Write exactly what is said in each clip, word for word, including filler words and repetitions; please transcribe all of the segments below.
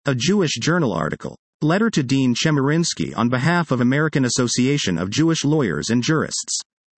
A Jewish Journal article. Letter to Dean Chemerinsky on behalf of American Association of Jewish Lawyers and Jurists.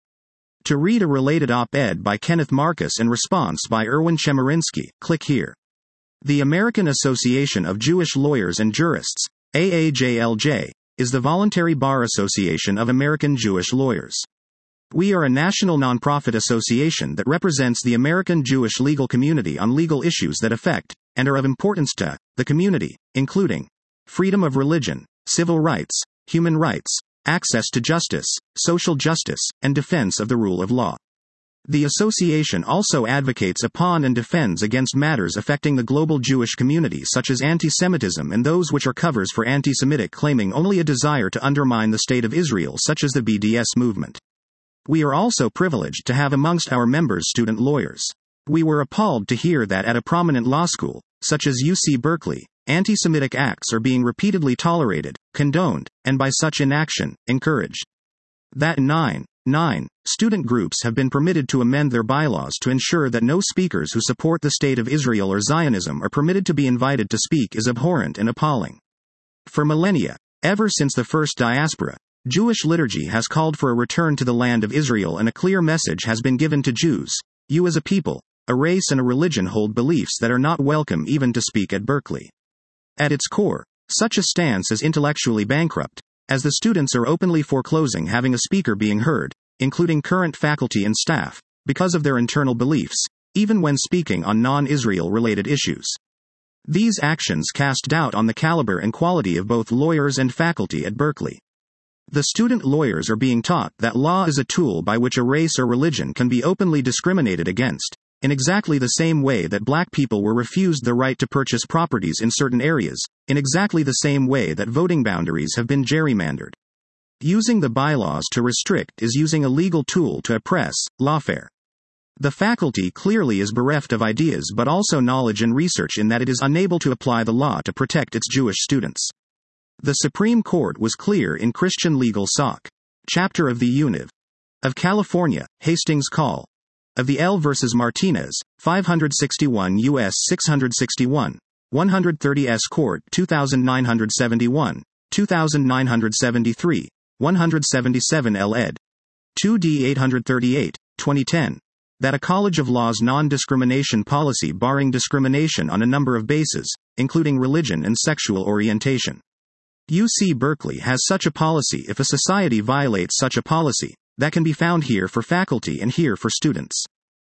To read a related op-ed by Kenneth Marcus and response by Erwin Chemerinsky, click here. The American Association of Jewish Lawyers and Jurists, A A J L J, is the voluntary bar association of American Jewish lawyers. We are a national nonprofit association that represents the American Jewish legal community on legal issues that affect, and are of importance to, the community, including freedom of religion, civil rights, human rights, access to justice, social justice, and defense of the rule of law. The association also advocates upon and defends against matters affecting the global Jewish community such as anti-Semitism and those which are covers for anti-Semitic claiming only a desire to undermine the State of Israel such as the B D S movement. We are also privileged to have amongst our members student lawyers. We were appalled to hear that at a prominent law school, such as U C Berkeley, anti-Semitic acts are being repeatedly tolerated, condoned, and by such inaction, encouraged. That nine. nine. Student groups have been permitted to amend their bylaws to ensure that no speakers who support the State of Israel or Zionism are permitted to be invited to speak is abhorrent and appalling. For millennia, ever since the first diaspora, Jewish liturgy has called for a return to the land of Israel, and a clear message has been given to Jews. You as a people, a race and a religion hold beliefs that are not welcome even to speak at Berkeley. At its core, such a stance is intellectually bankrupt, as the students are openly foreclosing having a speaker being heard, including current faculty and staff, because of their internal beliefs, even when speaking on non-Israel related issues. These actions cast doubt on the caliber and quality of both lawyers and faculty at Berkeley. The student lawyers are being taught that law is a tool by which a race or religion can be openly discriminated against, in exactly the same way that black people were refused the right to purchase properties in certain areas, in exactly the same way that voting boundaries have been gerrymandered. Using the bylaws to restrict is using a legal tool to oppress, lawfare. The faculty clearly is bereft of ideas but also knowledge and research in that it is unable to apply the law to protect its Jewish students. The Supreme Court was clear in Christian Legal Soc. Chapter of the Univ. Of California, Hastings Call. Of the L versus Martinez, five sixty-one U S six sixty-one, one thirty S Court two nine seventy-one, two nine seventy-three, one seventy-seven L ed. two D eight thirty-eight, twenty ten. That a College of Law's non-discrimination policy barring discrimination on a number of bases, including religion and sexual orientation. U C Berkeley has such a policy. If a society violates such a policy, that can be found here for faculty and here for students.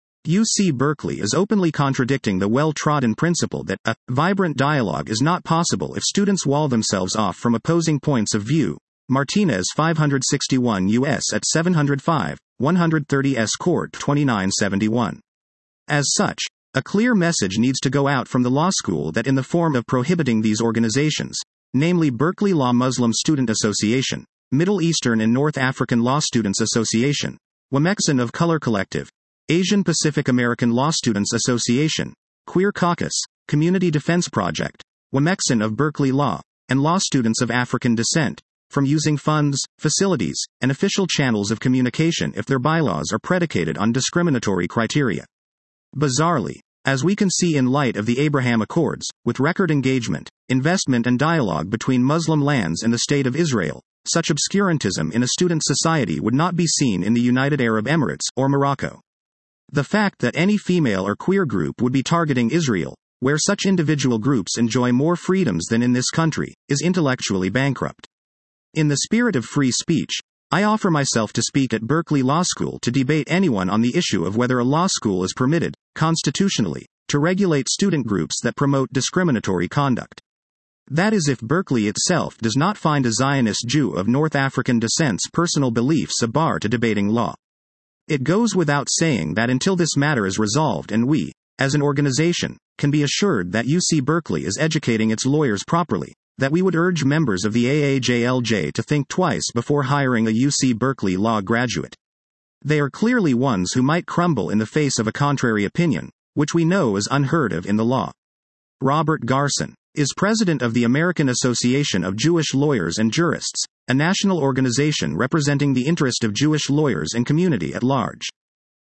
U C Berkeley is openly contradicting the well-trodden principle that a vibrant dialogue is not possible if students wall themselves off from opposing points of view. Martinez five sixty-one U S at seven oh five, one thirty S Court twenty-nine seventy-one. As such, a clear message needs to go out from the law school that in the form of prohibiting these organizations, namely Berkeley Law Muslim Student Association, Middle Eastern and North African Law Students Association, Wamexan of Color Collective, Asian Pacific American Law Students Association, Queer Caucus, Community Defense Project, Wamexan of Berkeley Law, and Law Students of African Descent, from using funds, facilities, and official channels of communication if their bylaws are predicated on discriminatory criteria. Bizarrely, as we can see in light of the Abraham Accords, with record engagement, investment and dialogue between Muslim lands and the State of Israel, such obscurantism in a student society would not be seen in the United Arab Emirates or Morocco. The fact that any female or queer group would be targeting Israel, where such individual groups enjoy more freedoms than in this country, is intellectually bankrupt. In the spirit of free speech, I offer myself to speak at Berkeley Law School to debate anyone on the issue of whether a law school is permitted, constitutionally, to regulate student groups that promote discriminatory conduct. That is if Berkeley itself does not find a Zionist Jew of North African descent's personal beliefs a bar to debating law. It goes without saying that until this matter is resolved and we, as an organization, can be assured that U C Berkeley is educating its lawyers properly, that we would urge members of the A A J L J to think twice before hiring a U C Berkeley law graduate. They are clearly ones who might crumble in the face of a contrary opinion, which we know is unheard of in the law. Robert Garson is president of the American Association of Jewish Lawyers and Jurists, a national organization representing the interest of Jewish lawyers and community at large.